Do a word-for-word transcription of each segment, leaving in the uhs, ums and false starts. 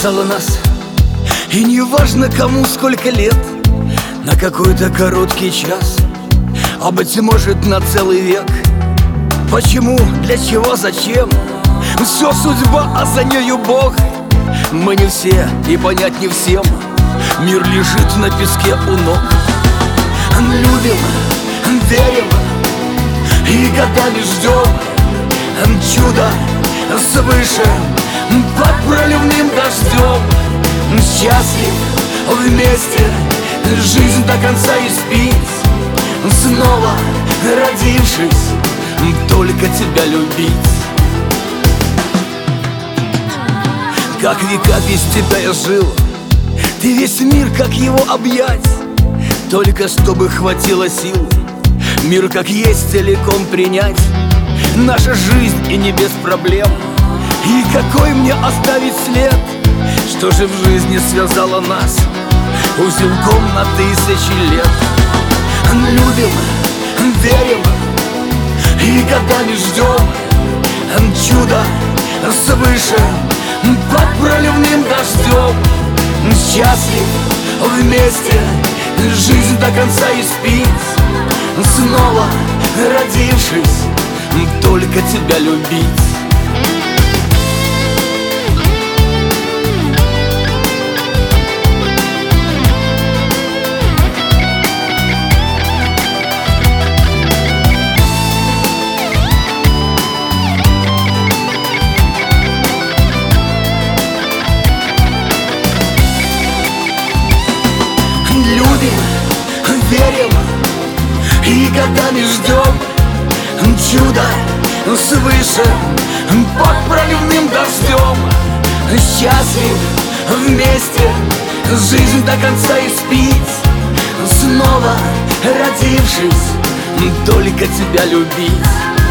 связало нас. И не важно, кому сколько лет, на какой-то короткий час, а быть может на целый век. Почему, для чего, зачем? Все судьба, а за нею Бог. Мы не все и понять не всем. Мир лежит на песке у ног. Любим, верим и годами ждем чудо свыше под проливным дождем. Счастлив вместе жизнь до конца испить, снова родившись, только тебя любить. Как века без тебя я жил, ты весь мир, как его объять, только чтобы хватило сил мир как есть целиком принять. Наша жизнь и не без проблем, и какой мне оставить след? Что же в жизни связало нас узелком на тысячи лет? Любим, верим и годами ждем чудо свыше под проливным дождем. Счастлив вместе жизнь до конца испить, снова родившись, только тебя любить. Любим, верим и годами ждем чудо свыше под проливным дождем. Счастлив вместе жизнь до конца испить, снова родившись, только тебя любить.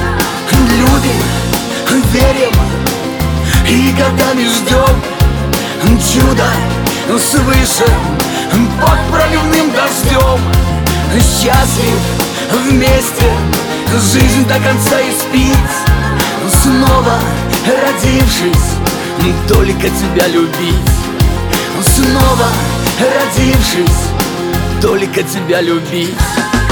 Любим, верим и годами ждем чудо свыше под проливным дождем. Счастлив вместе жизнь до конца испить, снова родившись, только тебя любить. Снова родившись, только тебя любить.